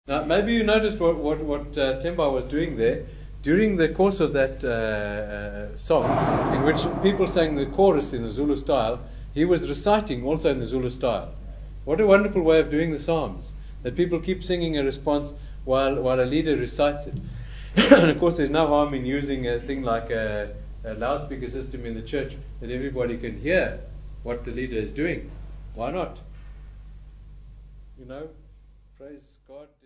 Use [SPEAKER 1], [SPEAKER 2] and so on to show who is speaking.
[SPEAKER 1] Now, maybe you noticed what Temba was doing there. During the course of that song, in which people sang the chorus in the Zulu style, he was reciting also in the Zulu style. What a wonderful way of doing the psalms, that people keep singing a response while a leader recites it. And of course there's no harm in using a thing like a loudspeaker system in the church, that everybody can hear what the leader is doing. Why not? Praise God.